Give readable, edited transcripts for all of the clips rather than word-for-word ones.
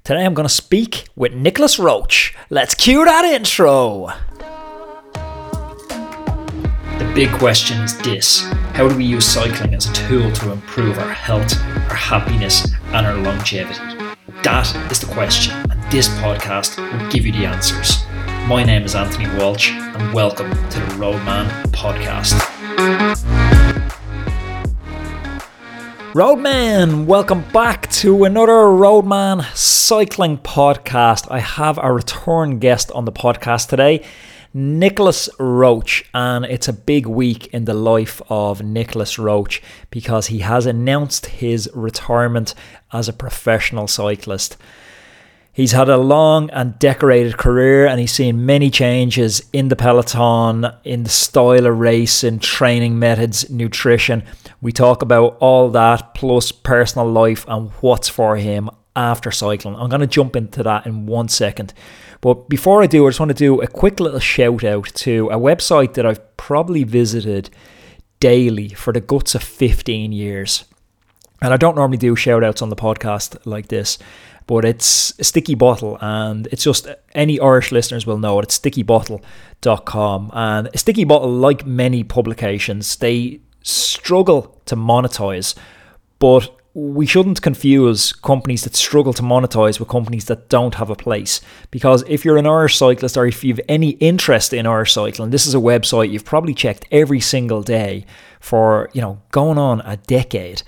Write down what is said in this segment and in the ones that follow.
Today I'm going to speak with Nicholas Roche. Let's cue that intro. The big question is this: how do we use cycling as a tool to improve our health, our happiness and our longevity? That is the question, and this podcast will give you the answers. My name is Anthony Walsh and welcome to the Roadman Podcast. Roadman, welcome back to another Roadman cycling podcast. I have a return guest on the podcast today, Nicholas Roche, and it's a big week in the life of Nicholas Roche because he has announced his retirement as a professional cyclist. He's had a long and decorated career and he's seen many changes in the peloton, in the style of racing, training methods, nutrition. We talk about all that plus personal life and what's for him after cycling. I'm going to jump into that in 1 second. But before I do, I just want to do a quick little shout out to a website that I've probably visited daily for the guts of 15 years. And I don't normally do shout outs on the podcast like this, but it's a Sticky Bottle, and it's just, any Irish listeners will know it. It's stickybottle.com. And a Sticky Bottle, like many publications, they struggle to monetize, but we shouldn't confuse companies that struggle to monetize with companies that don't have a place. Because if you're an Irish cyclist, or if you've any interest in Irish cycling, this is a website you've probably checked every single day for, going on a decade.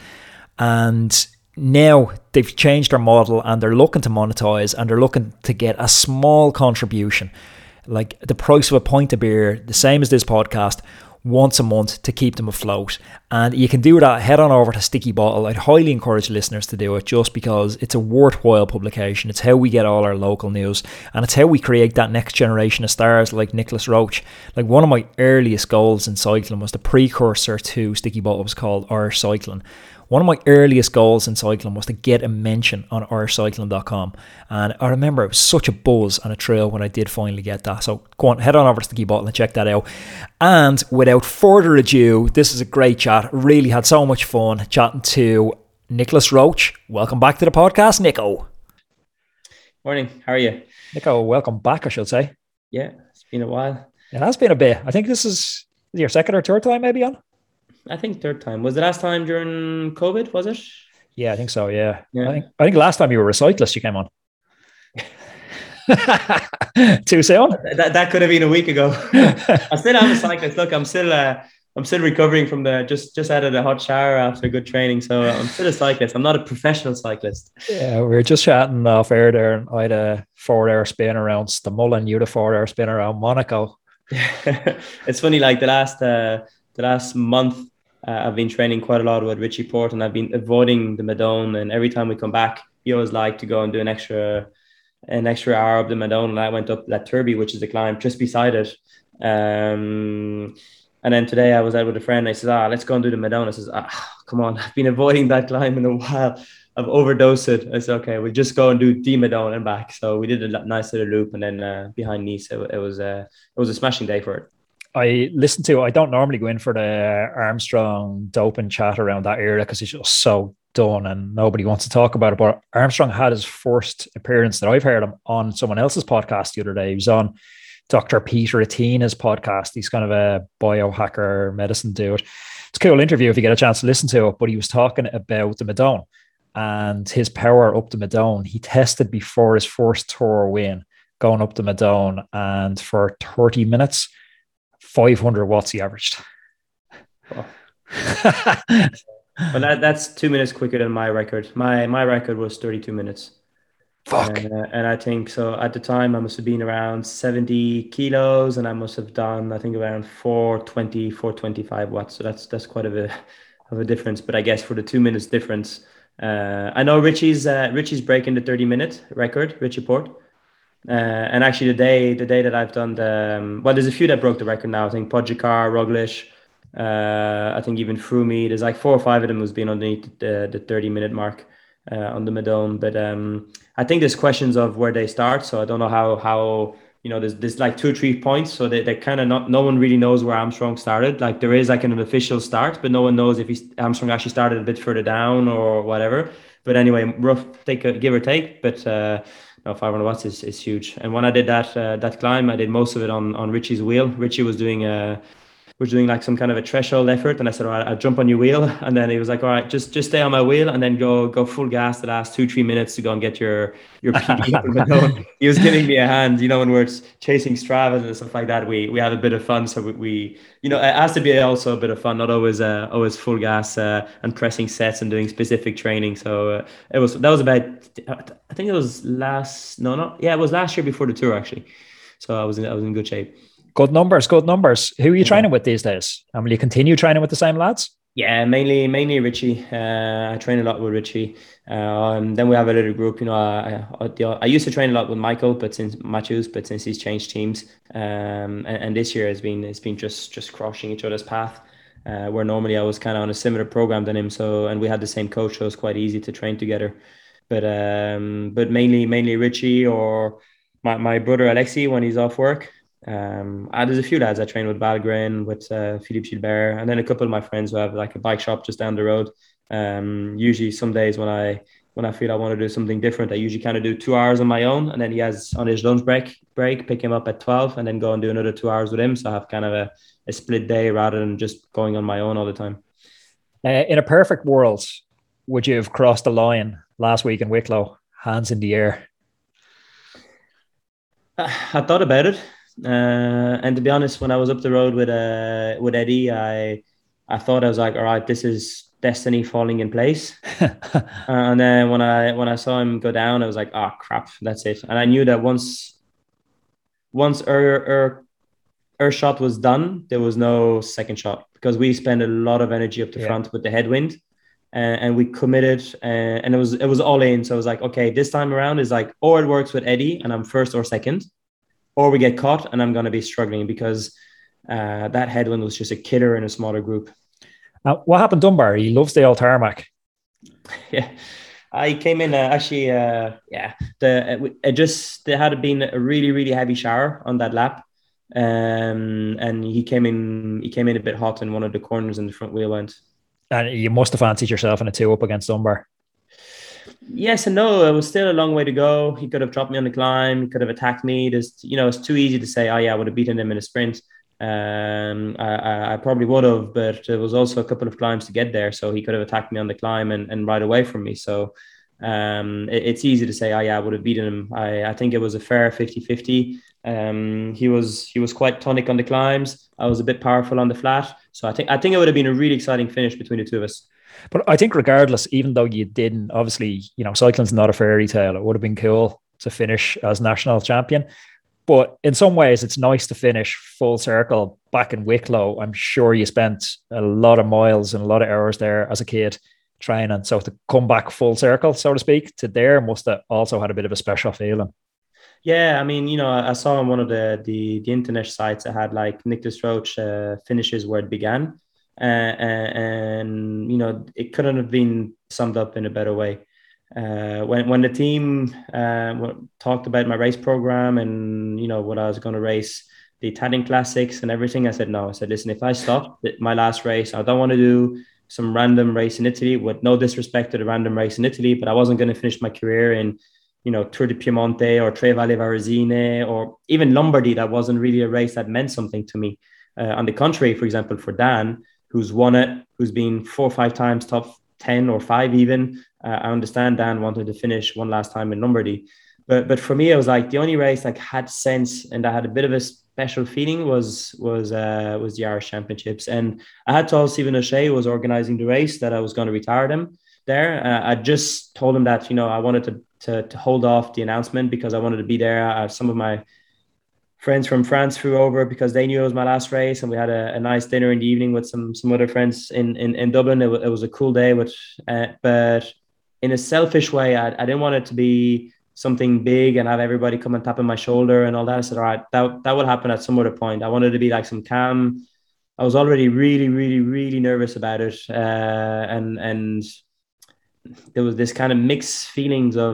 And now they've changed their model and they're looking to monetize and they're looking to get a small contribution, like the price of a pint of beer, the same as this podcast, once a month to keep them afloat. And you can do that. Head on over to Sticky Bottle. I'd highly encourage listeners to do it just because it's a worthwhile publication. It's how we get all our local news and it's how we create that next generation of stars like Nicholas Roche. Like, one of my earliest goals in cycling was the precursor to Sticky Bottle, was called Irish Cycling. One of my earliest goals in cycling was to get a mention on irishcycling.com. And I remember it was such a buzz and a thrill when I did finally get that. So go on, head on over to Sticky Bottle and check that out. And without further ado, this is a great chat. Really had so much fun chatting to Nicholas Roche. Welcome back to the podcast, Nico. Morning, how are you? Nico, welcome back, I should say. Yeah, it's been a while. It has been a bit. I think this is your second or third time maybe on? I think third time. Was the last time during COVID, was it? Yeah, I think so, yeah. I think last time you were a cyclist, you came on. Too soon? That could have been a week ago. I still am a cyclist. Look, I'm still recovering from just out of the hot shower after good training. So I'm still a cyclist. I'm not a professional cyclist. Yeah, we were just chatting off air there, and I had a 4-hour spin around Stamullen, you had a 4-hour spin around Monaco. It's funny, like the last month, I've been training quite a lot with Richie Porte, and I've been avoiding the Madone. And every time we come back, he always like to go and do an extra hour up the Madone. And I went up that Turby, which is a climb just beside it. And then today I was out with a friend. I said, let's go and do the Madone. I says, come on, I've been avoiding that climb in a while. I've overdosed it. I said, okay, we'll just go and do the Madone and back. So we did a nice little loop, and then behind Nice, it was a smashing day for it. I don't normally go in for the Armstrong doping chat around that era because he's just so done and nobody wants to talk about it. But Armstrong had his first appearance that I've heard him on someone else's podcast the other day. He was on Dr. Peter Attina's podcast. He's kind of a biohacker medicine dude. It's a cool interview if you get a chance to listen to it, but he was talking about the Madone and his power up the Madone. He tested before his first tour win going up the Madone, and for 30 minutes, 500 watts he averaged. Oh. Well, that's 2 minutes quicker than my record. My record was 32 minutes. Fuck. And I think so at the time I must have been around 70 kilos, and I must have done, I think, around 425 watts. So that's quite of a difference. But I guess for the 2 minutes difference, I know Richie's breaking the 30-minute record, Richie Porte. And actually the day that I've done there's a few that broke the record now. I think Pogacar, Roglic, I think even Froome. There's like 4 or 5 of them who's been underneath the 30-minute mark on the Madone. But I think there's questions of where they start. So I don't know how there's like 2 or 3 points. So they kind of no one really knows where Armstrong started. Like there is like an official start, but no one knows if Armstrong actually started a bit further down or whatever. But anyway, rough give or take. But no, 500 watts is huge. And when I did that climb, I did most of it on Richie's wheel. Richie was doing like some kind of a threshold effort, and I said, all right, I'll jump on your wheel. And then he was like, all right, just stay on my wheel and then go full gas the last 2-3 minutes to go and get your PB up and going. He was giving me a hand, when we're chasing Stravas and stuff like that, we have a bit of fun. So we it has to be also a bit of fun, not always full gas and pressing sets and doing specific training. So that was about, I think it was it was last year before the tour actually. So I was in good shape. Good numbers, good numbers. Who are you training with these days? And will you continue training with the same lads? Yeah, mainly Richie. I train a lot with Richie. Then we have a little group. I used to train a lot with Michael, but since he's changed teams, and this year it's been just crossing each other's path. Where normally I was kind of on a similar program than him, and we had the same coach, so it was quite easy to train together. But mainly Richie or my brother Alexi when he's off work. There's a few lads I train with, Valgren, with Philippe Gilbert, and then a couple of my friends who have like a bike shop just down the road. Usually some days when I feel I want to do something different, I usually kind of do 2 hours on my own, and then he has on his lunch break, pick him up at 12 and then go and do another 2 hours with him. So I have kind of a split day rather than just going on my own all the time. In a perfect world, would you have crossed the line last week in Wicklow, hands in the air? I thought about it. And to be honest, when I was up the road with Eddie, I thought, I was like, all right, this is destiny falling in place. And then when I saw him go down, I was like, oh crap, that's it. And I knew that once our shot was done, there was no second shot, because we spent a lot of energy up the front with the headwind, and we committed, and it was all in. So I was like, okay, this time around is like, or it works with Eddie and I'm first or second, or we get caught and I'm going to be struggling, because that headwind was just a killer in a smaller group. What happened Dunbar? He loves the old tarmac. Yeah, I came in there had been a really, really heavy shower on that lap. And he came in a bit hot in one of the corners and the front wheel went. And you must have fancied yourself in a 2-up against Dunbar. Yes and no. It was still a long way to go. He could have dropped me on the climb. He could have attacked me. It's too easy to say, oh yeah, I would have beaten him in a sprint. I probably would have, but there was also a couple of climbs to get there. So he could have attacked me on the climb and right away from me. So it's easy to say, oh yeah, I would have beaten him. I think it was a fair 50-50. He was quite tonic on the climbs. I was a bit powerful on the flat. So I think it would have been a really exciting finish between the two of us. But I think regardless, even though you didn't, obviously, cycling's not a fairy tale. It would have been cool to finish as national champion. But in some ways, it's nice to finish full circle back in Wicklow. I'm sure you spent a lot of miles and a lot of hours there as a kid training. So to come back full circle, so to speak, to there must have also had a bit of a special feeling. Yeah, I mean, I saw on one of the internet sites, I had like Nicholas Roach finishes where it began. And it couldn't have been summed up in a better way. When the team talked about my race program and what I was going to race, the Italian classics and everything, I said no. I said, listen, if I stop my last race, I don't want to do some random race in Italy, with no disrespect to the random race in Italy, but I wasn't going to finish my career in Tour de Piemonte or Tre Valle Varesine or even Lombardy. That wasn't really a race that meant something to me. On the contrary, for example, for Dan, who's won it, who's been 4 or 5 times top 10 or 5 even. I understand Dan wanted to finish one last time in Lombardy. But for me, it was like the only race like had sense and I had a bit of a special feeling was the Irish Championships. And I had told Stephen O'Shea, who was organizing the race, that I was going to retire them there. I just told him that, I wanted to hold off the announcement because I wanted to be there. Some of my friends from France flew over because they knew it was my last race, and we had a nice dinner in the evening with some other friends in Dublin. It was a cool day, but in a selfish way, I didn't want it to be something big and have everybody come and tap on my shoulder and all that. I said, all right, that will happen at some other point. I wanted to be like some calm. I was already really, really, really nervous about it, and there was this kind of mixed feelings of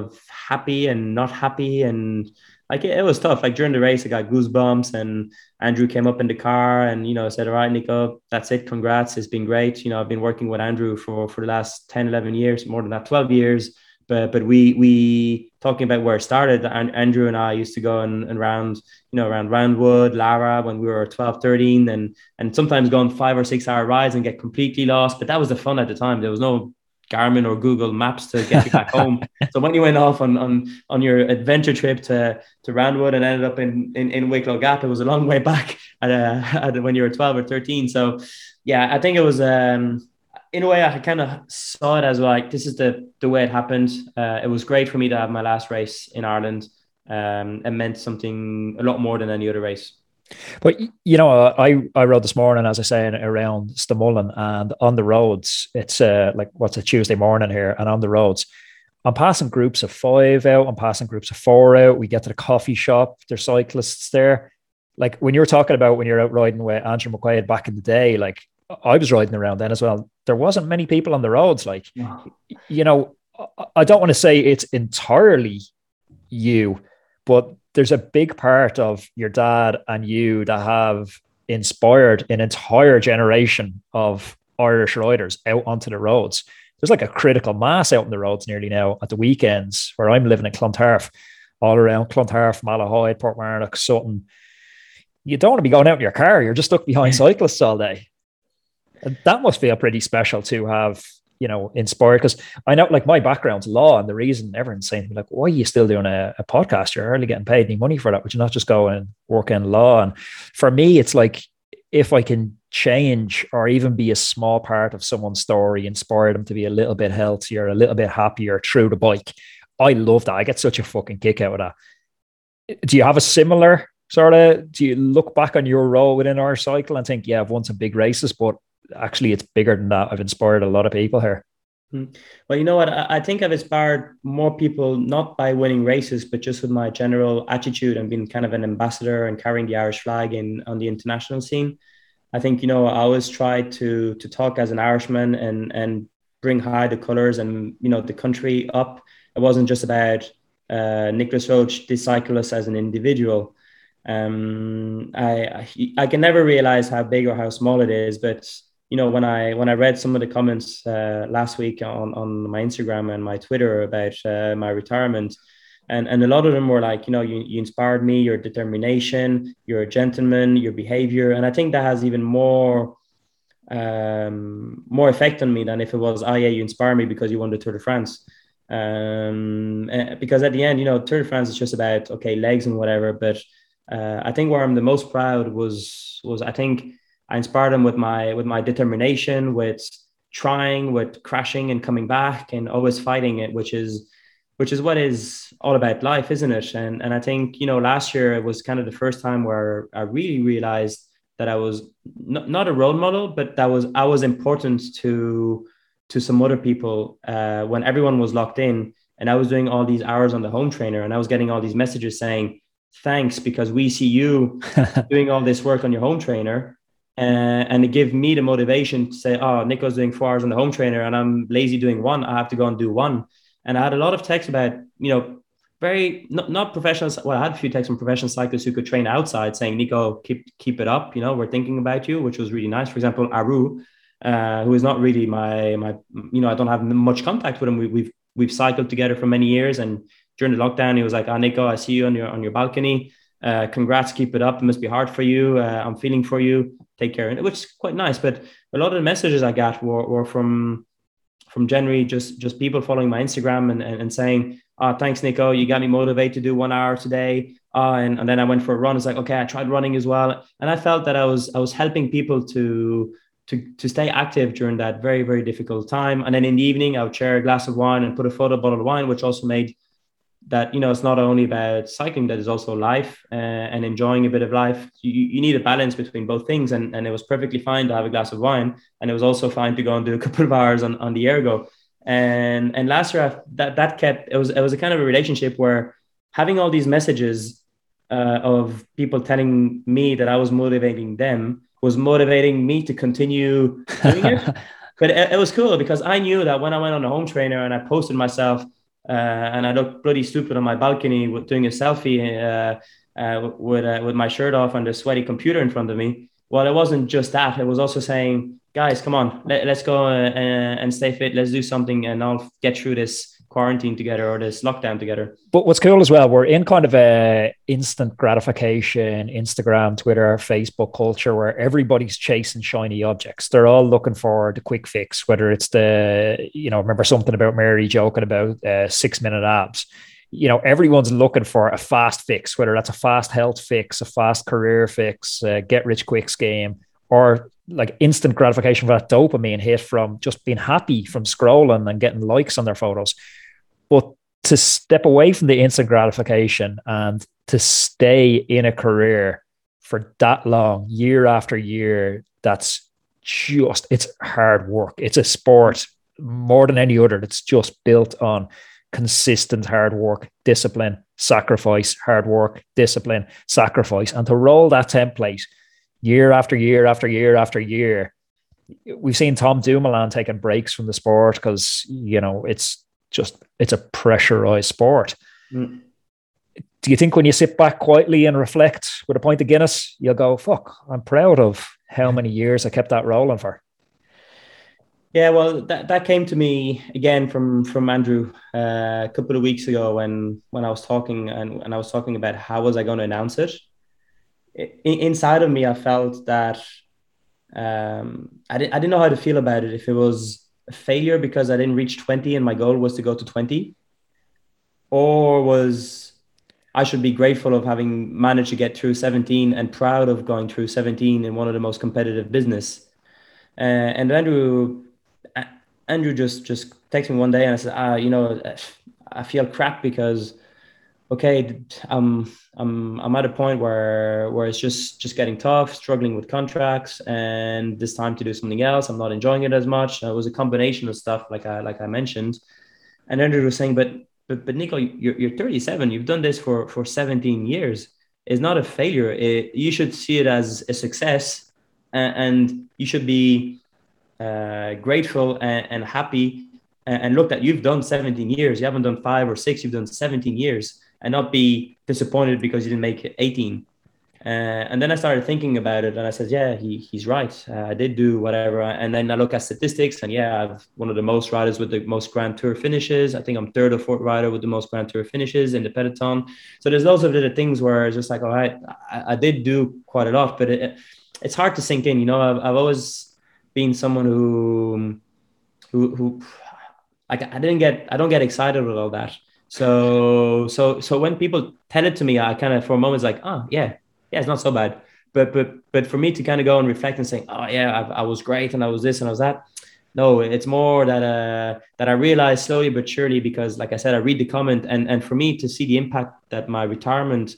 happy and not happy, and like it was tough. Like during the race, I got goosebumps, and Andrew came up in the car and said, "All right, Nico, that's it. Congrats, it's been great. I've been working with Andrew for the last 10, 11 years, more than that, 12 years." But we talking about where it started. Andrew and I used to go and around around Roundwood, Lara when we were 12, 13, and sometimes go on 5 or 6 hour rides and get completely lost. But that was the fun at the time. There was no Garmin or Google Maps to get you back home. So when you went off on your adventure trip to Roundwood and ended up in Wicklow Gap, it was a long way back when you were 12 or 13. So yeah, I think it was in a way I kind of saw it as like, this is the way it happened. It was great for me to have my last race in Ireland. It meant something a lot more than any other race. But I rode this morning, as I say, around Stamullen, and on the roads, it's like what's a Tuesday morning here, and on the roads, I'm passing groups of 5 out, I'm passing groups of 4 out. We get to the coffee shop, there's cyclists there. Like when you were talking about when you're out riding with Andrew McQuaid back in the day, like I was riding around then as well. There wasn't many people on the roads. Like, I don't want to say it's entirely you, but there's a big part of your dad and you that have inspired an entire generation of Irish riders out onto the roads. There's like a critical mass out on the roads nearly now at the weekends where I'm living in Clontarf, all around Clontarf, Malahide, Portmarnock, Sutton. You don't want to be going out in your car. You're just stuck behind cyclists all day. And that must feel pretty special to have, inspired. Because I know, like, my background's law, and the reason everyone's saying to me, like, why are you still doing a podcast? You're hardly getting paid any money for that. Would you not just go and work in law? And for me, it's like, if I can change or even be a small part of someone's story, inspire them to be a little bit healthier, a little bit happier through the bike, I love that. I get such a fucking kick out of that. Do you have a similar sort of, do you look back on your role within our cycle and think, yeah, I've won some big races, but actually it's bigger than that. I've inspired a lot of people here. Well, you know what? I think I've inspired more people, not by winning races, but just with my general attitude and being kind of an ambassador and carrying the Irish flag on the international scene. I think, I always try to talk as an Irishman and bring high the colours and, the country up. It wasn't just about Nicholas Roche, the cyclist as an individual. I can never realize how big or how small it is, but when I read some of the comments last week on my Instagram and my Twitter about my retirement, and a lot of them were like, you inspired me, your determination, you're a gentleman, your behavior, and I think that has even more effect on me than if it was, oh yeah, you inspire me because you won the Tour de France. Because at the end, Tour de France is just about legs and whatever, but I think where I'm the most proud was I think I inspired them with my determination, with trying, with crashing and coming back and always fighting it, which is what is all about life, isn't it? And I think, last year it was kind of the first time where I really realized that I was not a role model, but I was important to some other people when everyone was locked in, and I was doing all these hours on the home trainer, and I was getting all these messages saying, thanks, because we see you doing all this work on your home trainer. And it gave me the motivation to say, oh, Nico's doing 4 hours on the home trainer and I'm lazy doing one. I have to go and do one. And I had a lot of texts about, very not professionals. Well, I had a few texts from professional cyclists who could train outside saying, Nico, keep it up. We're thinking about you, which was really nice. For example, Aru, who is not really my, I don't have much contact with him. We've cycled together for many years. And during the lockdown, he was like, Nico, I see you on your balcony. Congrats, keep it up. It must be hard for you. I'm feeling for you. Take care. And which is quite nice. But a lot of the messages I got were from January, just people following my Instagram and saying, thanks, Nico. You got me motivated to do 1 hour today. And then I went for a run. It's like, okay, I tried running as well. And I felt that I was helping people to stay active during that very, very difficult time. And then in the evening, I would share a glass of wine and put a photo bottle of wine, which also made that, it's not only about cycling, that is also life and enjoying a bit of life. You need a balance between both things. And it was perfectly fine to have a glass of wine. And it was also fine to go and do a couple of hours on the ergo. And last year that kept, it was a kind of a relationship where having all these messages of people telling me that I was motivating them was motivating me to continue doing it. But it was cool because I knew that when I went on the home trainer and I posted myself, and I looked bloody stupid on my balcony doing a selfie with my shirt off and a sweaty computer in front of me. Well, it wasn't just that. It was also saying, guys, come on, let's go and stay fit. Let's do something and I'll get through this quarantine together or this lockdown together. But what's cool as well, we're in kind of a instant gratification, Instagram, Twitter, Facebook culture where everybody's chasing shiny objects. They're all looking for the quick fix, whether it's remember something about Mary joking about 6-minute abs. Everyone's looking for a fast fix, whether that's a fast health fix, a fast career fix, get rich quick scheme, or like instant gratification for that dopamine hit from just being happy from scrolling and getting likes on their photos. But to step away from the instant gratification and to stay in a career for that long, year after year, it's hard work. It's a sport more than any other that's just built on consistent hard work, discipline, sacrifice, hard work, discipline, sacrifice. And to roll that template year after year after year after year, we've seen Tom Dumoulin taking breaks from the sport because, it's a pressurized sport. Do you think when you sit back quietly and reflect with a pint of Guinness, you'll go, fuck, I'm proud of how many years I kept that rolling for? Yeah, well, that came to me again from Andrew a couple of weeks ago when I was talking and I was talking about how was I going to announce it. Inside of me, I felt that I didn't know how to feel about it. If it was a failure because I didn't reach 20 and my goal was to go to 20, or was I should be grateful of having managed to get through 17 and proud of going through 17 in one of the most competitive business. And Andrew just texted me one day and I said, I feel crap because, okay, I'm at a point where it's just getting tough, struggling with contracts, and it's time to do something else. I'm not enjoying it as much. It was a combination of stuff, like I mentioned. And Andrew was saying, but Nico, you're 37. You've done this for 17 years. It's not a failure. You should see it as a success, and you should be grateful and happy. And look that you've done 17 years. You haven't done 5 or 6. You've done 17 years. And not be disappointed because you didn't make it 18. And then I started thinking about it and I said, yeah, he's right. I did do whatever. And then I look at statistics and yeah, I've one of the most riders with the most Grand Tour finishes. I think I'm 3rd or 4th rider with the most Grand Tour finishes in the peloton. So there's loads of little things where it's just like, all right, I did do quite a lot, but it's hard to sink in. I've always been someone who like I don't get excited with all that. So when people tell it to me, I kind of for a moment like, oh yeah, it's not so bad. But for me to kind of go and reflect and say, oh yeah, I was great and I was this and I was that. No, it's more that I realized slowly but surely, because like I said, I read the comment and for me to see the impact that my retirement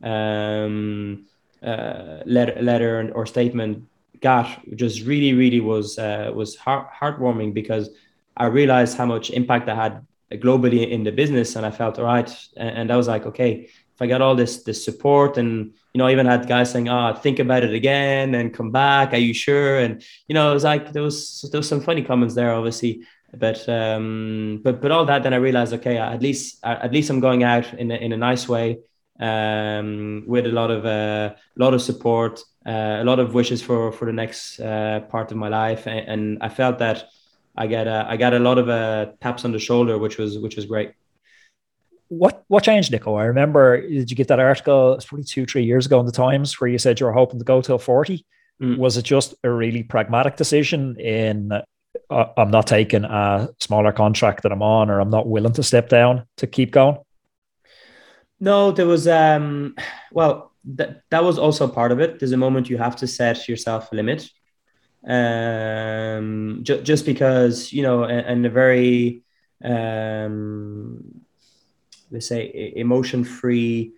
letter or statement got just really was heartwarming, because I realized how much impact I had globally in the business, and I felt all right. And I was like, okay, if I got all this support, and I even had guys saying, "Oh, think about it again and come back. Are you sure?" And it was like there was some funny comments there, obviously, but all that. Then I realized, okay, at least I'm going out in a nice way, with a lot of support, a lot of wishes for the next part of my life, and I felt that I got a lot of taps on the shoulder, which was great. What changed, Nico? I remember, did you get that article? It's probably 2-3 years ago in the Times where you said you were hoping to go till 40. Was it just a really pragmatic decision in I'm not taking a smaller contract that I'm on, or I'm not willing to step down to keep going? No, there was well, that was also part of it. There's a moment you have to set yourself a limit, just because and a very let's say emotion free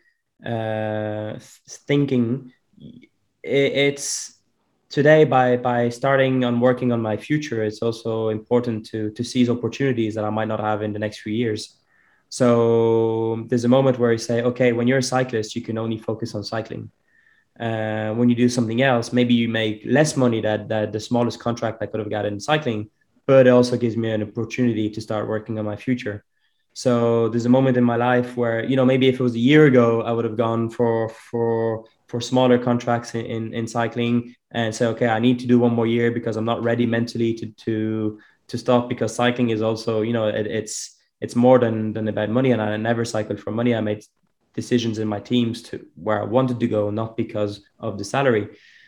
thinking. It's today, by starting on working on my future, it's also important to seize opportunities that I might not have in the next few years. So there's a moment where you say, okay, when you're a cyclist, you can only focus on cycling. When you do something else, maybe you make less money than the smallest contract I could have got in cycling, but it also gives me an opportunity to start working on my future. So there's a moment in my life where, maybe if it was a year ago, I would have gone for smaller contracts in cycling and say, okay, I need to do one more year because I'm not ready mentally to stop, because cycling is also, it's more than about money. And I never cycled for money. I made decisions in my teams to where I wanted to go, not because of the salary.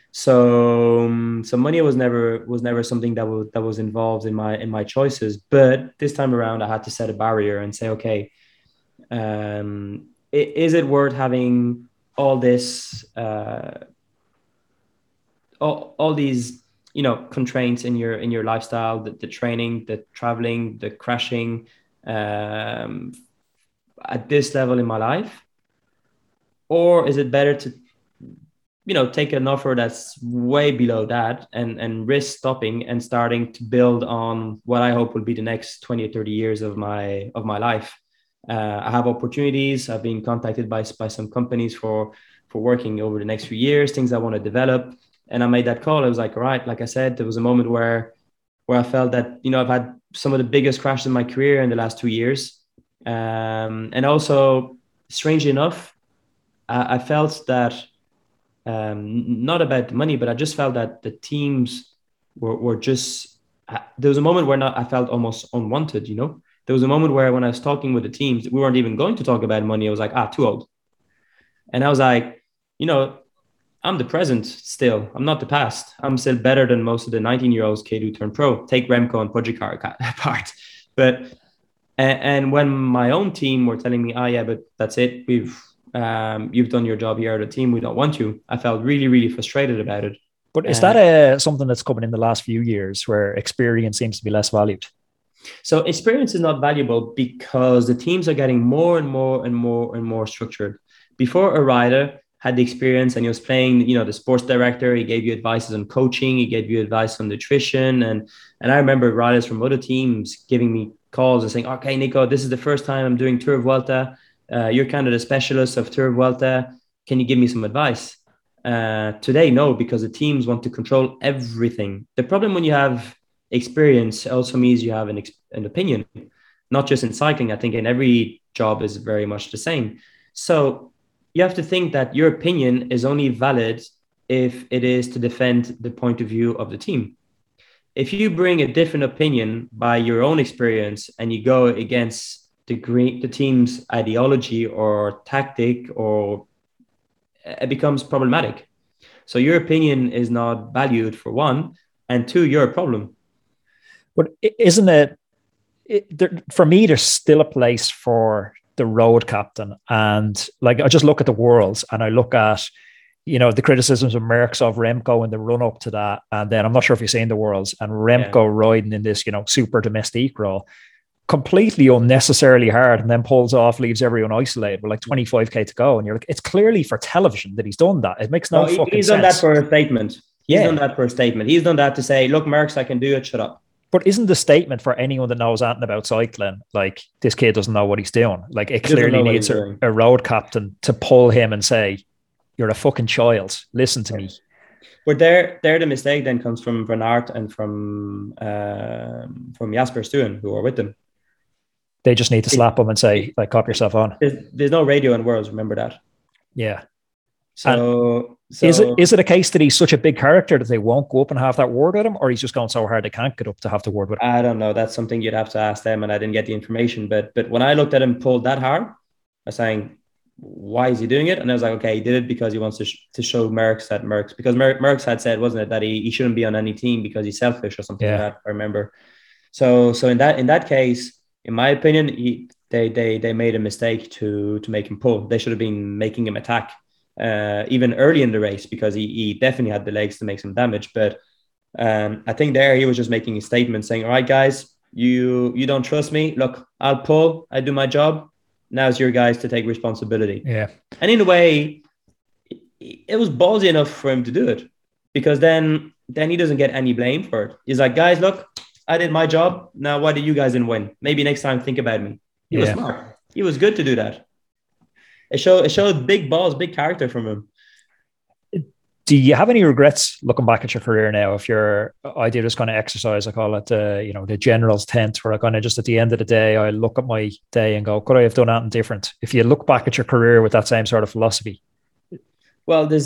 So money was never something that was involved in my choices. But this time around, I had to set a barrier and say, okay, is it worth having all this, all these, constraints in your lifestyle, the training, the traveling, the crashing, um, at this level in my life, or is it better to take an offer that's way below that and risk stopping and starting to build on what I hope will be the next 20 or 30 years of my life. I have opportunities. I've been contacted by some companies for working over the next few years, things I want to develop. And I made that call. I was like, all right, like I said, there was a moment where I felt that, I've had some of the biggest crashes in my career in the last 2 years. And also, strangely enough, I felt that, not about the money, but I just felt that the teams were just. There was a moment where I felt almost unwanted. There was a moment where when I was talking with the teams, we weren't even going to talk about money. I was like, too old, and I was like, you know, I'm the present still. I'm not the past. I'm still better than most of the 19-year-olds kid who turned pro. Take Remco and Pogacar apart, but and when my own team were telling me, yeah, but that's it. You've done your job here at the team. We don't want you. I felt really, really frustrated about it. But is Uh, that something that's coming in the last few years where experience seems to be less valued? so experience is not valuable because the teams are getting more and more and more and more structured. Before, a rider had the experience and he was playing, the sports director. He gave you advices on coaching. He gave you advice on nutrition. And I remember riders from other teams giving me calls and saying, okay, Nico, this is the first time I'm doing Tour Vuelta. You're kind of the specialist of Tour Vuelta. Can you give me some advice? Today, no, because the teams want to control everything. The problem when you have experience also means you have an opinion, not just in cycling. I think in every job is very much the same. So you have to think that your opinion is only valid if it is to defend the point of view of the team. If you bring a different opinion by your own experience and you go against the team's ideology or tactic, or it becomes problematic. So your opinion is not valued, for one, and two, you're a problem. But isn't for me, there's still a place for the road captain. And like, I just look at the Worlds and I look at, the criticisms of Merckx of Remco in the run up to that. And then I'm not sure if you've seen the Worlds and Remco riding in this, super domestique role, completely unnecessarily hard, and then pulls off, leaves everyone isolated with like 25K to go. And you're like, it's clearly for television that he's done that. It makes no fucking he's sense. Done that for a statement. He's done that for a statement. He's done that to say, look, Merckx, I can do it. Shut up. But isn't the statement for anyone that knows anything about cycling, like, this kid doesn't know what he's doing? Like, it clearly needs a road captain to pull him and say, you're a fucking child. Listen to me. But there the mistake then comes from Van Aert and from Jasper Stuyven, who are with them. They just need to slap him and say, like, cop yourself on. There's no radio in Worlds, remember that? Yeah. So is it a case that he's such a big character that they won't go up and have that word with him, or he's just going so hard they can't get up to have the word with him? I don't know. That's something you'd have to ask them, and I didn't get the information. But when I looked at him pulled that hard, I was saying, why is he doing it? And I was like, okay, he did it because he wants to show Merckx, because Merckx had said, wasn't it, that he shouldn't be on any team because he's selfish or something like that, I remember. So in that case, in my opinion, they made a mistake to make him pull. They should have been making him attack even early in the race, because he definitely had the legs to make some damage. But I think there he was just making a statement saying, all right, guys, you don't trust me. Look, I'll pull. I do my job. Now it's your guys to take responsibility. Yeah. And in a way, it was ballsy enough for him to do it, because then he doesn't get any blame for it. He's like, guys, look, I did my job. Now, why did you guys didn't win? Maybe next time, think about me. He was smart. He was good to do that. It showed big balls, big character from him. Do you have any regrets looking back at your career now? If I do this kind of exercise, I call it, the general's tent, where I kind of just at the end of the day, I look at my day and go, could I have done anything different? If you look back at your career with that same sort of philosophy. Well, there's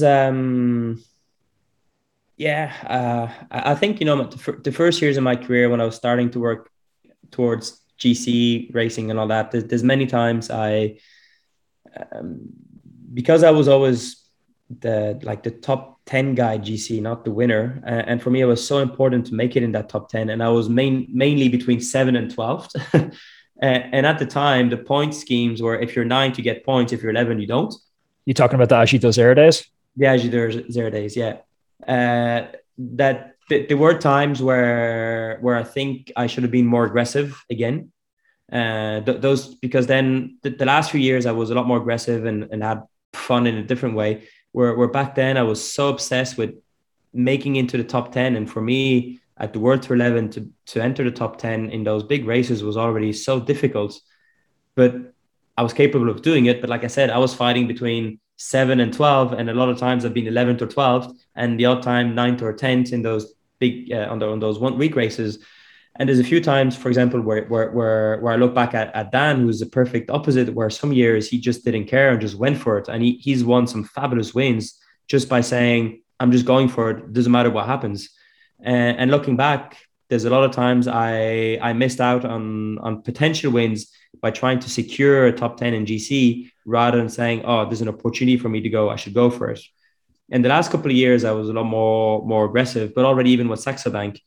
yeah, I think the first years of my career when I was starting to work towards GC racing and all that. There's many times um, because I was always the top 10 guy GC, not the winner. And for me, it was so important to make it in that top 10. And I was mainly between 7 and 12th. And at the time, the point schemes were if you're 9, you get points. If you're 11, you don't. You talking about the Agi Dozer days? The Agi Dozer days, yeah. That there were times where I think I should have been more aggressive again. Those because then the last few years I was a lot more aggressive and had fun in a different way. Where back then I was so obsessed with making into the top 10, and for me at the World Tour 11 to enter the top 10 in those big races was already so difficult. But I was capable of doing it. But like I said, I was fighting between 7 and 12, and a lot of times I've been 11th or 12th, and the odd time 9th or 10th in those big on those 1 week races. And there's a few times, for example, where I look back at Dan, who's the perfect opposite, where some years he just didn't care and just went for it. And he's won some fabulous wins just by saying, I'm just going for it. Doesn't matter what happens. And looking back, there's a lot of times I missed out on potential wins by trying to secure a top 10 in GC rather than saying, oh, there's an opportunity for me to go. I should go for it. In the last couple of years, I was a lot more aggressive, but already even with Saxo Bank,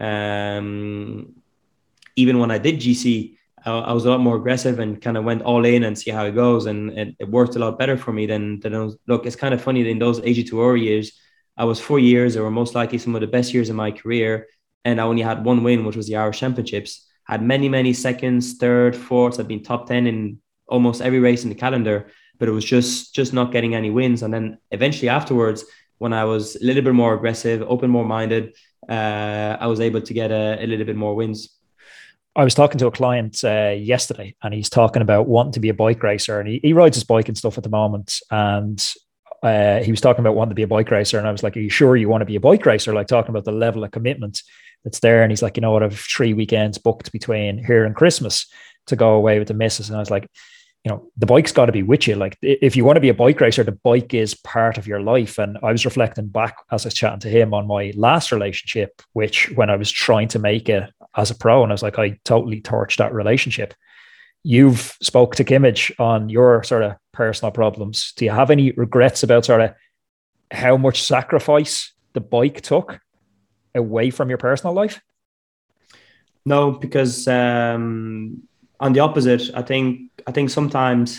even when I did GC, I was a lot more aggressive and kind of went all in and see how it goes. And it worked a lot better for me than look, it's kind of funny that in those AG2R years, I was 4 years, they were most likely some of the best years of my career. And I only had 1 win, which was the Irish Championships. Had many seconds, third, fourths. I've been top 10 in almost every race in the calendar, but it was just not getting any wins. And then eventually afterwards, when I was a little bit more aggressive, open, more minded, I was able to get a little bit more wins. I was talking to a client yesterday, and he's talking about wanting to be a bike racer, and he rides his bike and stuff at the moment. And he was talking about wanting to be a bike racer, and I was like, "Are you sure you want to be a bike racer?" Like talking about the level of commitment that's there. And he's like, "You know what? I've 3 weekends booked between here and Christmas to go away with the missus." And I was like, the bike's got to be with you. Like, if you want to be a bike racer, the bike is part of your life. And I was reflecting back as I was chatting to him on my last relationship, which when I was trying to make it as a pro, and I was like, I totally torched that relationship. You've spoke to Kimmage on your sort of personal problems. Do you have any regrets about sort of how much sacrifice the bike took away from your personal life? No, because on the opposite, I think sometimes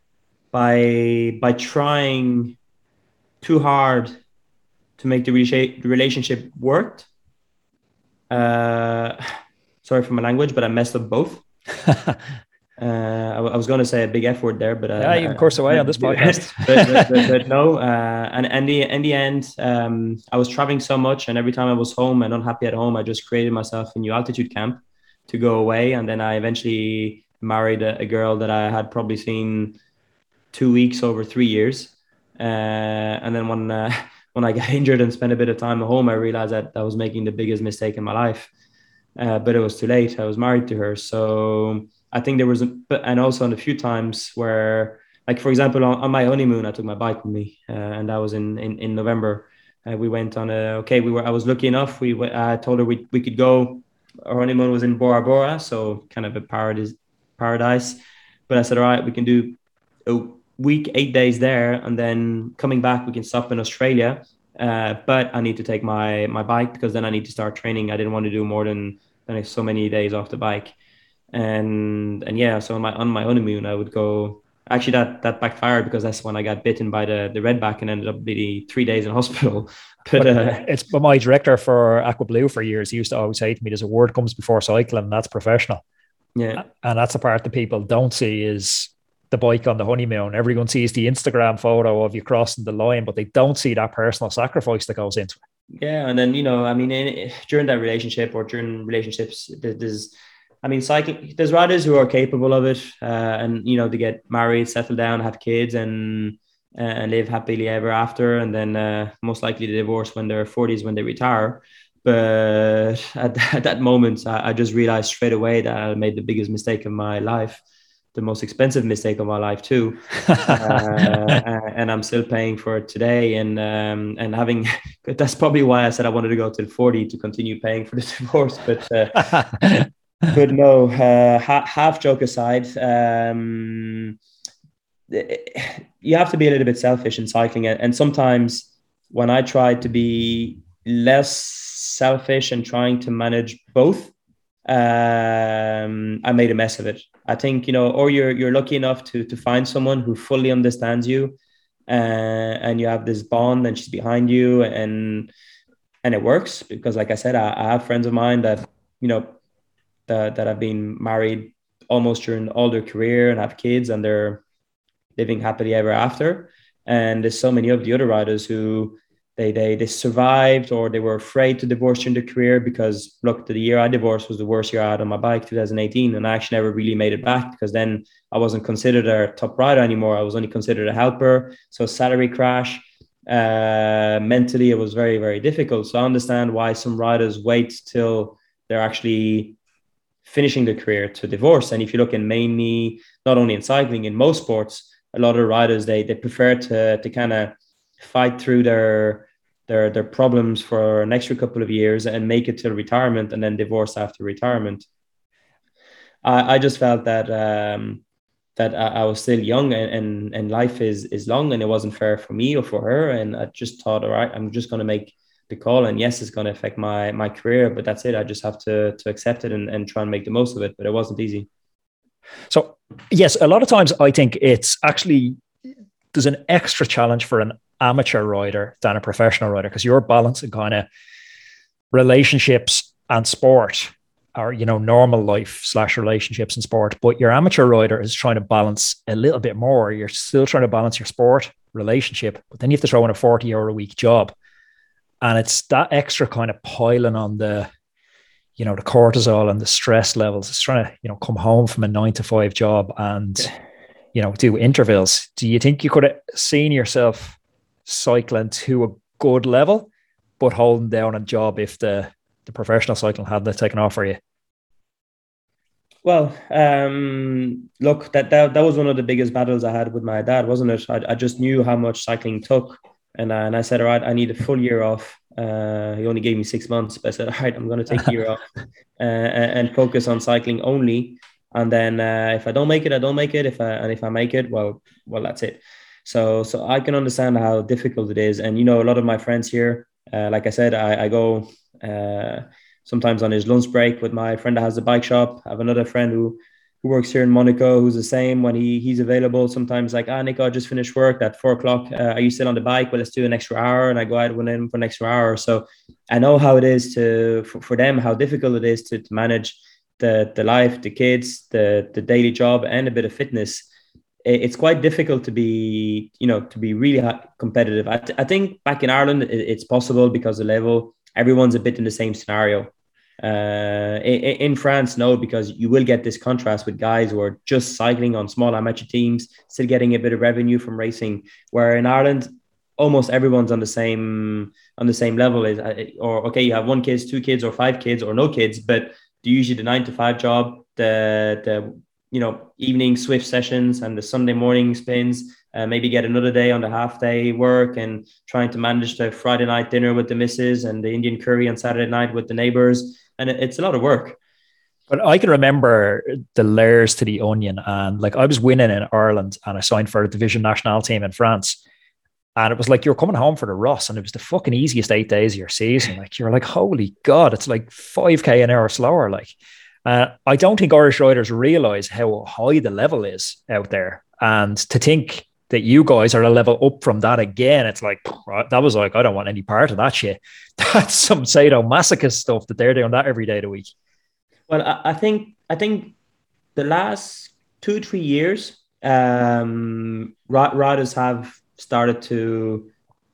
by trying too hard to make the relationship work, sorry for my language, but I messed up both. I was going to say a big F word there, but yeah, you can curse away on this podcast. but no. And in the end, I was traveling so much, and every time I was home and unhappy at home, I just created myself a new altitude camp to go away. And then I eventually married a girl that I had probably seen 2 weeks over 3 years. And then when I got injured and spent a bit of time at home, I realized that I was making the biggest mistake in my life. But it was too late. I was married to her. So I think there was and also on a few times where, like, for example, on my honeymoon, I took my bike with me, and that was in November. We went on I was lucky enough. I told her we could go. Our honeymoon was in Bora Bora, so kind of a paradise. But I said, all right, we can do a week, 8 days there, and then coming back, we can stop in Australia. But I need to take my bike because then I need to start training. I didn't want to do more than so many days off the bike. And yeah, so on my honeymoon, I would go. Actually, that backfired because that's when I got bitten by the redback and ended up being 3 days in hospital. But my director for Aqua Blue for years, he used to always say to me, there's a word comes before cycling, and that's professional. Yeah. And that's the part that people don't see is the bike on the honeymoon. Everyone sees the Instagram photo of you crossing the line, but they don't see that personal sacrifice that goes into it. Yeah. And then, during that relationship or during relationships, cycling, there's riders who are capable of it, and, to get married, settle down, have kids. And and live happily ever after, and then most likely they divorce when they're 40s when they retire. But at that moment, I just realized straight away that I made the biggest mistake of my life, the most expensive mistake of my life too. And I'm still paying for it today. And having that's probably why I said I wanted to go till 40 to continue paying for the divorce. But no, half joke aside, you have to be a little bit selfish in cycling. And sometimes when I try to be less selfish and trying to manage both, I made a mess of it. I think, or you're lucky enough to find someone who fully understands you, and you have this bond, and she's behind you, and it works. Because, like I said, I have friends of mine that that have been married almost during all their career and have kids, and they're living happily ever after. And there's so many of the other riders who they survived, or they were afraid to divorce during their career, because look, the year I divorced was the worst year I had on my bike, 2018, and I actually never really made it back, because then I wasn't considered a top rider anymore. I was only considered a helper. So salary crash. Mentally, it was very, very difficult. So I understand why some riders wait till they're actually finishing their career to divorce. And if you look in mainly, not only in cycling, in most sports, a lot of riders, they prefer to kind of fight through their problems for an extra couple of years and make it till retirement, and then divorce after retirement. I just felt that that I was still young, and life is long, and it wasn't fair for me or for her. And I just thought, all right, I'm just going to make the call, and yes, it's going to affect my career, but that's it. I just have to accept it and try and make the most of it. But it wasn't easy. So yes, a lot of times I think it's actually, there's an extra challenge for an amateur rider than a professional rider, because you're balancing kind of relationships and sport, or normal life / relationships and sport. But your amateur rider is trying to balance a little bit more. You're still trying to balance your sport relationship, but then you have to throw in a 40-hour a week job, and it's that extra kind of piling on the the cortisol and the stress levels. It's trying to come home from a 9 to 5 job and do intervals. Do you think you could have seen yourself cycling to a good level, but holding down a job if the professional cycling hadn't taken off for you? Well, look, that was one of the biggest battles I had with my dad, wasn't it? I just knew how much cycling took, and I said, all right, I need a full year off. He only gave me 6 months, but I said, all right, I'm going to take a year off and focus on cycling only. And then if I don't make it, I don't make it. If I make it, well, that's it. So I can understand how difficult it is. And a lot of my friends here, like I said, I go sometimes on his lunch break with my friend that has a bike shop. I have another friend who works here in Monaco, who's the same. When he's available, sometimes like, Nico, I just finished work at 4 o'clock. Are you still on the bike? Well, let's do an extra hour. And I go out with him for an extra hour. So I know how it is for them, how difficult it is to manage the life, the kids, the daily job, and a bit of fitness. It's quite difficult to be really competitive. I think back in Ireland, it's possible because the level, everyone's a bit in the same scenario. In France, no, because you will get this contrast with guys who are just cycling on small amateur teams, still getting a bit of revenue from racing. Where in Ireland, almost everyone's on the same level. Or okay, you have 1 kid, 2 kids, or 5 kids, or no kids, but usually the 9 to 5 job, the evening Swift sessions and the Sunday morning spins, maybe get another day on the half day work, and trying to manage the Friday night dinner with the missus and the Indian curry on Saturday night with the neighbors. And it's a lot of work. But I can remember the layers to the onion. And like, I was winning in Ireland and I signed for a division national team in France. And it was like, you're coming home for the Ross, and it was the fucking easiest 8 days of your season. Like, you're like, holy God, it's like 5K an hour slower. Like, I don't think Irish riders realize how high the level is out there. And to think that you guys are a level up from that again, it's like, that was like, I don't want any part of that shit. That's some sadomasochist stuff that they're doing that every day of the week. Well, I think the last 2-3 years, riders have started to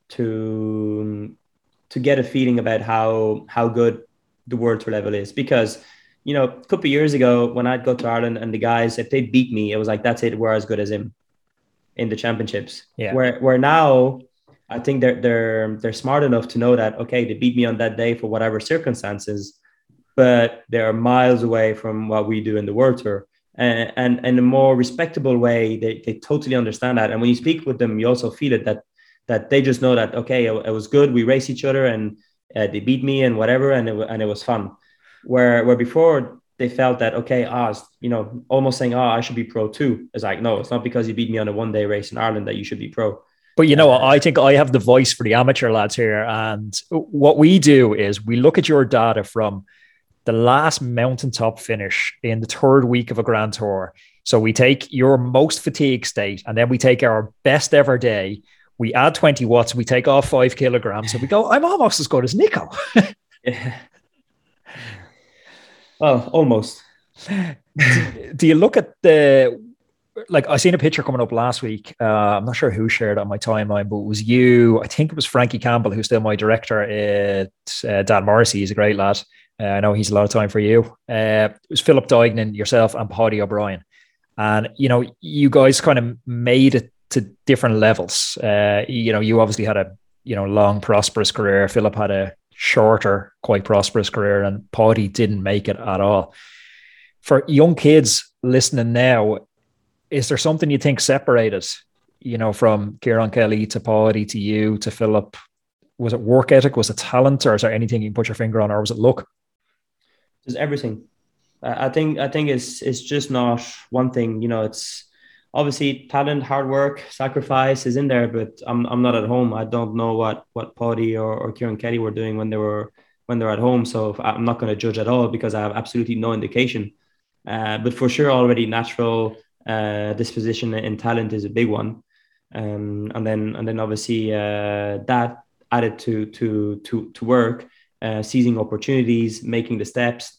get a feeling about how good the World Tour level is. Because a couple of years ago when I'd go to Ireland and the guys, if they beat me, it was like, that's it, we're as good as him. in the championships. Yeah. Where now I think they're smart enough to know that, okay, they beat me on that day for whatever circumstances, but they're miles away from what we do in the World Tour. And in a more respectable way, they totally understand that. And when you speak with them, you also feel it, that they just know that, okay, it was good. We race each other, and they beat me and whatever, and it was fun. Where before they felt that, okay, almost saying, I should be pro too. It's like, no, it's not because you beat me on a 1 day race in Ireland that you should be pro. But I think I have the voice for the amateur lads here. And what we do is we look at your data from the last mountaintop finish in the third week of a Grand Tour. So we take your most fatigued state, and then we take our best ever day. We add 20 watts, we take off 5 kilograms, and we go, I'm almost as good as Nico. Yeah. Well, almost. Do you look at I seen a picture coming up last week. I'm not sure who shared it on my timeline, but it was you. I think it was Frankie Campbell, who's still my director at Dan Morrissey. He's a great lad. I know he's a lot of time for you. It was Philip Duignan, yourself, and Paddy O'Brien. And, you guys kind of made it to different levels. You obviously had a, long, prosperous career. Philip had a shorter, quite prosperous career, and Paddy didn't make it at all. For young kids listening now, is there something you think separated, from Kieran Kelly to Paddy to you to Philip? Was it work ethic? Was it talent? Or is there anything you can put your finger on? Or was it luck? There's everything. I think it's just not one thing. It's obviously talent, hard work, sacrifice is in there, but I'm not at home. I don't know what Paddy or Kieran Kelly were doing when they're at home. So I'm not going to judge at all because I have absolutely no indication. But for sure, already natural disposition and talent is a big one, and then obviously that added to work, seizing opportunities, making the steps.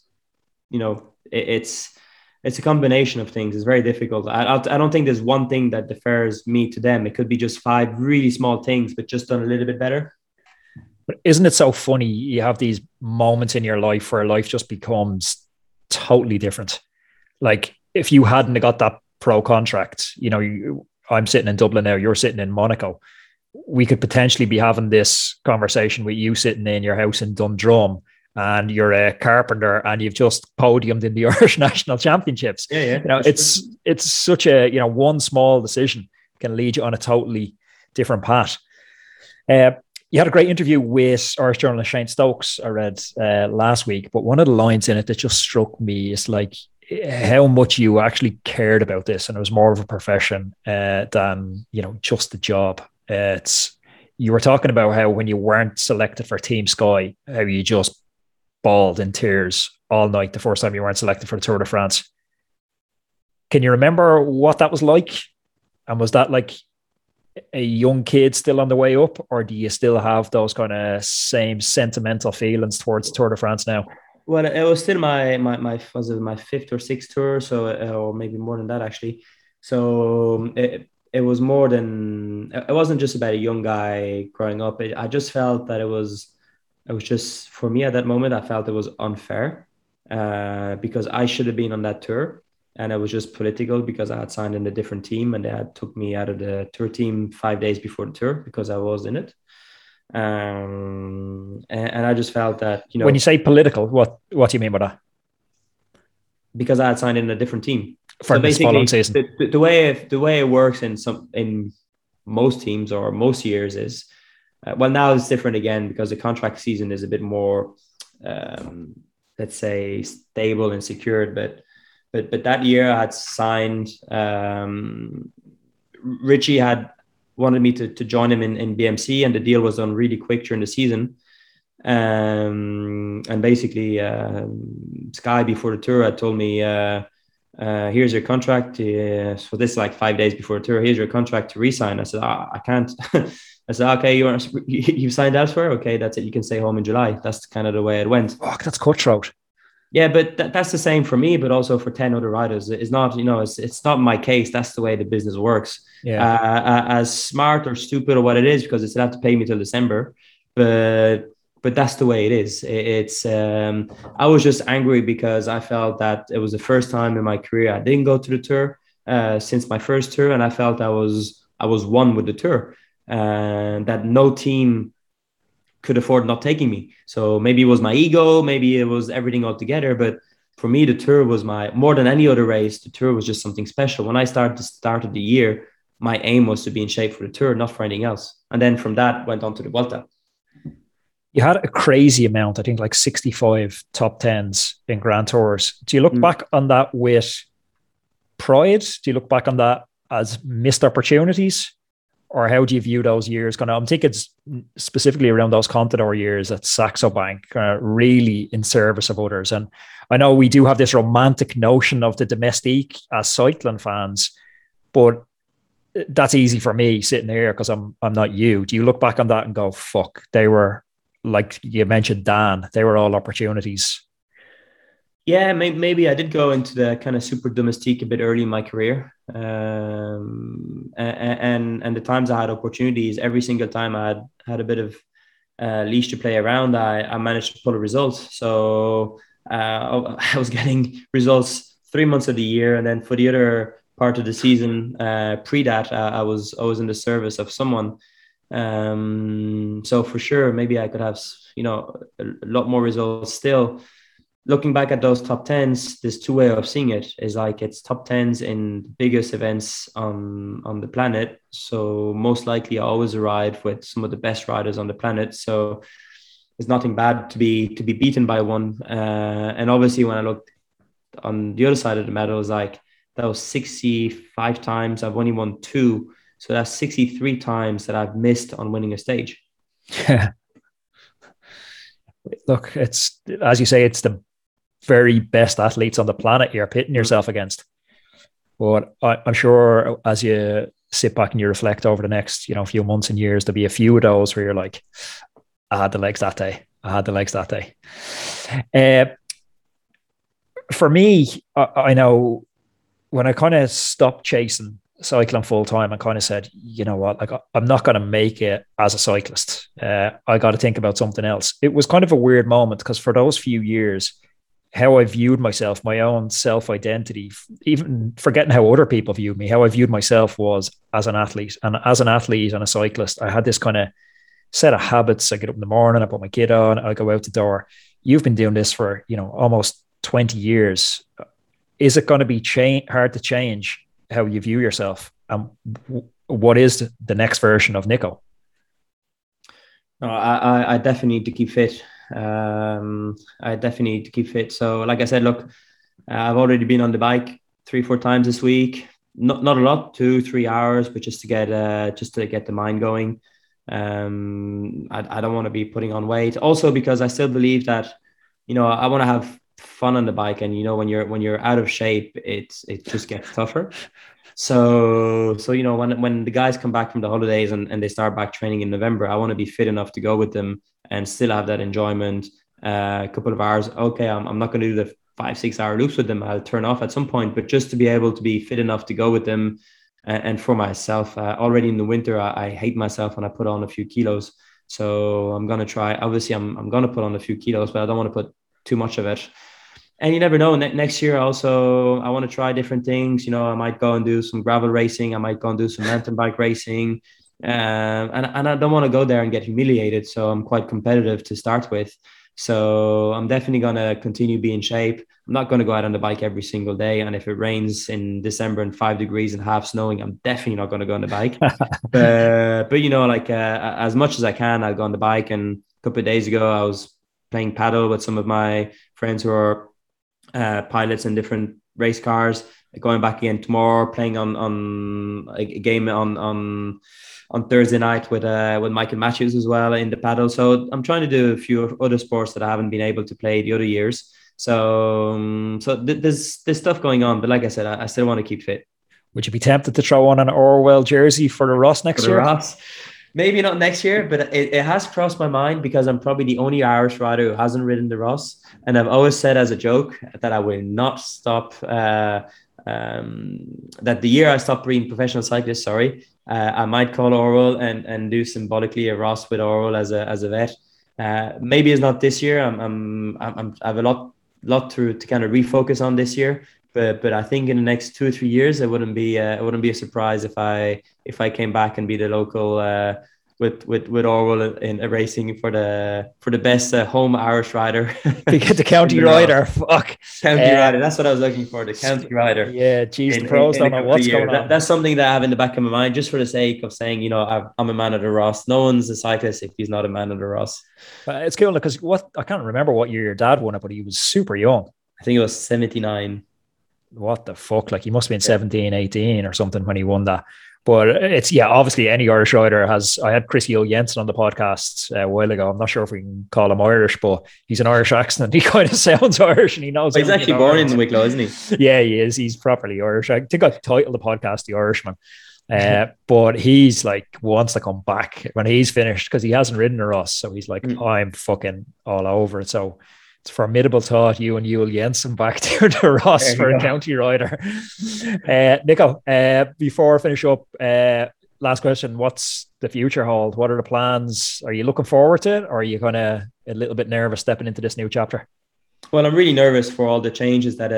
It's a combination of things. It's very difficult. I don't think there's one thing that differs me to them. It could be just 5 really small things, but just done a little bit better. But isn't it so funny? You have these moments in your life where life just becomes totally different. Like if you hadn't got that pro contract, I'm sitting in Dublin now, you're sitting in Monaco. We could potentially be having this conversation with you sitting in your house in Dundrum, and you're a carpenter and you've just podiumed in the Irish National Championships. Yeah. It's such a, one small decision can lead you on a totally different path. You had a great interview with Irish journalist Shane Stokes, I read last week, but one of the lines in it that just struck me is like how much you actually cared about this, and it was more of a profession than, just the job. You were talking about how when you weren't selected for Team Sky, how you just bawled in tears all night the first time you weren't selected for the Tour de France. Can you remember what that was like? And was that like a young kid still on the way up, or do you still have those kind of same sentimental feelings towards Tour de France now? Well, it was still my was it my 5th or 6th tour, so or maybe more than that actually. So it was more than, it wasn't just about a young guy growing up. I just felt that it was just, for me at that moment, I felt it was unfair because I should have been on that tour, and it was just political because I had signed in a different team, and they had took me out of the tour team 5 days before the tour because I was in it. And I just felt that, when you say political, what do you mean by that? Because I had signed in a different team. For so basically, season. The way it works in most teams or most years is, well, now it's different again because the contract season is a bit more, let's say, stable and secured. But that year I had signed. Richie had wanted me to join him in BMC, and the deal was done really quick during the season. And basically, Sky before the tour had told me, here's your contract. So this is like 5 days before the tour. Here's your contract to resign. I said, I can't. I said, okay, you've signed elsewhere. Okay, that's it. You can stay home in July. That's kind of the way it went. Oh, that's cutthroat. Yeah, but that's the same for me, but also for 10 other riders. It's not, it's not my case. That's the way the business works. Yeah. As smart or stupid or what it is, because they still have to pay me till December, but that's the way it is. I was just angry because I felt that it was the first time in my career I didn't go to the tour since my first tour, and I felt I was I was one with the tour, and that no team could afford not taking me. So maybe it was my ego, maybe it was everything all together. But for me, the tour was more than any other race, the tour was just something special. When I started the start of the year, my aim was to be in shape for the tour, not for anything else. And then from that went on to the Vuelta. You had a crazy amount, I think like 65 top tens in Grand Tours. Do you look back on that with pride? Do you look back on that as missed opportunities? Or how do you view those years? I'm thinking specifically around those Contador years at Saxo Bank, really in service of others. And I know we do have this romantic notion of the domestique as cycling fans, but that's easy for me sitting here because I'm not you. Do you look back on that and go, fuck, they were, like you mentioned, Dan, they were all opportunities? Yeah, maybe I did go into the kind of super domestique a bit early in my career. And the times I had opportunities, every single time I had a bit of leash to play around, I managed to pull a result. So I was getting results 3 months of the year. And then for the other part of the season, pre that, I was always in the service of someone. So for sure, maybe I could have, a lot more results still. Looking back at those top tens, there's two ways of seeing it. Is like it's top tens in the biggest events on the planet. So most likely I always arrive with some of the best riders on the planet. So it's nothing bad to be beaten by one. And obviously when I looked on the other side of the medal, it's like that was 65 times. I've only won 2. So that's 63 times that I've missed on winning a stage. Look, it's, as you say, it's the very best athletes on the planet you're pitting yourself against. But I'm sure as you sit back and you reflect over the next, few months and years, there'll be a few of those where you're like, I had the legs that day. For me, I know when I kind of stopped chasing cycling full time, I kind of said, you know what, like I'm not going to make it as a cyclist. I got to think about something else. It was kind of a weird moment because for those few years, how I viewed myself, my own self-identity, even forgetting how other people viewed me, how I viewed myself was as an athlete. And as an athlete and a cyclist, I had this kind of set of habits. I get up in the morning, I put my kid on, I go out the door. You've been doing this for, almost 20 years. Is it going to be hard to change how you view yourself? What is the next version of Nico? No, I definitely need to keep fit. I definitely need to keep fit. So like I said, look, I've already been on the bike 3-4 times this week. Not a lot, 2-3 hours, but just to get the mind going. I don't want to be putting on weight. Also because I still believe that, I want to have fun on the bike, and when you're out of shape, it just gets tougher. So when the guys come back from the holidays and they start back training in November, I want to be fit enough to go with them and still have that enjoyment. A couple of hours, okay, I'm not going to do the 5-6 hour loops with them. I'll turn off at some point, but just to be able to be fit enough to go with them. And for myself, already in the winter, I hate myself when I put on a few kilos. So I'm going to try. Obviously, I'm going to put on a few kilos, but I don't want to put too much of it. And you never know. Next year, also, I want to try different things. I might go and do some gravel racing. I might go and do some mountain bike racing. And I don't want to go there and get humiliated. So I'm quite competitive to start with. So I'm definitely going to continue being in shape. I'm not going to go out on the bike every single day. And if it rains in December and 5 degrees and half snowing, I'm definitely not going to go on the bike. but as much as I can, I'll go on the bike. And a couple of days ago, I was playing paddle with some of my friends who are pilots in different race cars. Going back again tomorrow, playing on a game on Thursday night with Michael Matthews as well in the paddle. So I'm trying to do a few other sports that I haven't been able to play the other years. So there's stuff going on, but like I said, I still want to keep fit. Would you be tempted to throw on an Orwell jersey for the Ross next year? Ross? Maybe not next year, but it has crossed my mind because I'm probably the only Irish rider who hasn't ridden the Ross. And I've always said as a joke that I will not stop, that the year I stop being professional cyclist, I might call Orwell and do symbolically a Ross with Orwell as a vet. Maybe it's not this year. I have a lot to kind of refocus on this year. but I think in the next 2 or 3 years, it wouldn't be a surprise if I came back and be the local with Orwell in racing for the best home Irish rider. You get the county rider. Fuck. County rider. That's what I was looking for. The county rider. Yeah, geez, the pros don't know what's going on. That's something that I have in the back of my mind, just for the sake of saying, I'm a man of the Ross. No one's a cyclist if he's not a man of the Ross. It's cool because I can't remember what year your dad won it, but he was super young. I think it was 79. What the fuck? Like he must have been 17, 18 or something when he won that. But it's, obviously any Irish rider has. I had Chris Yule Jensen on the podcast a while ago. I'm not sure if we can call him Irish, but he's an Irish accent. He kind of sounds Irish and he knows. He's actually born in Wicklow, isn't he? Yeah, he is. He's properly Irish. I think I titled the podcast The Irishman. But he's like wants to come back when he's finished because he hasn't ridden a Ross. So he's like, I'm fucking all over it. So it's a formidable thought, you and Yule Jensen back to the Ross for a county rider. Nico, before I finish up, last question, what's the future hold? What are the plans? Are you looking forward to it or are you kind of a little bit nervous stepping into this new chapter? Well, I'm really nervous for all the changes that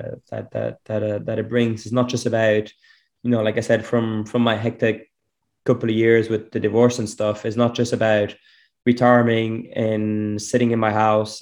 it brings. It's not just about, like I said, from my hectic couple of years with the divorce and stuff, it's not just about retiring and sitting in my house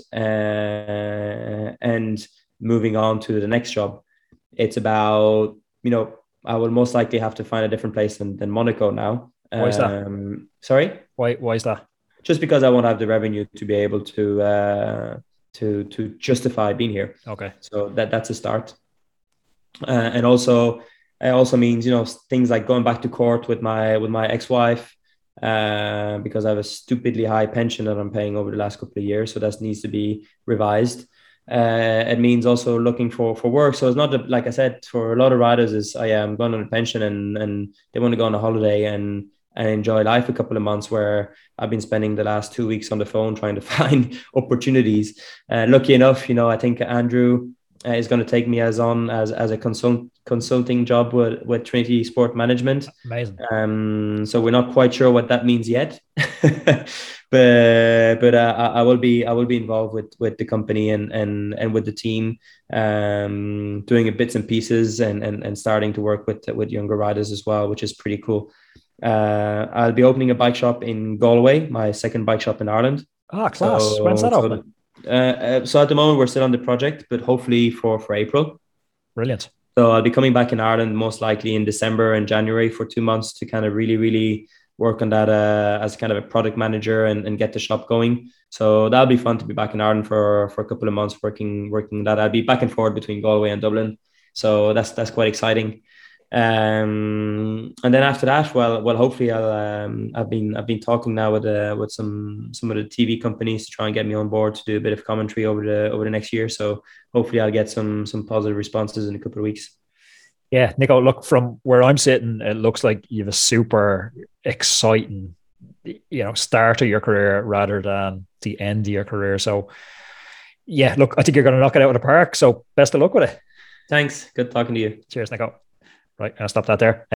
and moving on to the next job. It's about, I will most likely have to find a different place than Monaco now. Why is that? Sorry? Why is that? Just because I won't have the revenue to be able to justify being here. Okay. So that's a start. And also, it also means, things like going back to court with my ex-wife, because I have a stupidly high pension that I'm paying over the last couple of years. So that needs to be revised. It means also looking for work. So it's not like I said, for a lot of riders I'm going on a pension and they want to go on a holiday and enjoy life a couple of months, where I've been spending the last 2 weeks on the phone trying to find opportunities. Lucky enough, I think Andrew is going to take me as a consulting job with Trinity Sport Management. Amazing. So we're not quite sure what that means yet, but I will be involved with the company and with the team, doing bits and pieces and starting to work with younger riders as well, which is pretty cool. I'll be opening a bike shop in Galway, my second bike shop in Ireland. Ah, class. So, when's that open? So at the moment we're still on the project, but hopefully for April. Brilliant. So I'll be coming back in Ireland most likely in December and January for 2 months to kind of really, really work on that as kind of a product manager and get the shop going. So that'll be fun to be back in Ireland for a couple of months working that. I'll be back and forth between Galway and Dublin. So that's quite exciting. And then after that, well, hopefully I've been talking now with some of the TV companies to try and get me on board to do a bit of commentary over the next year. So hopefully I'll get some positive responses in a couple of weeks. Yeah, Nico, look, from where I'm sitting, it looks like you have a super exciting, start of your career rather than the end of your career. So yeah, look, I think you're going to knock it out of the park. So best of luck with it. Thanks. Good talking to you. Cheers, Nico. Right, I'll stop that there.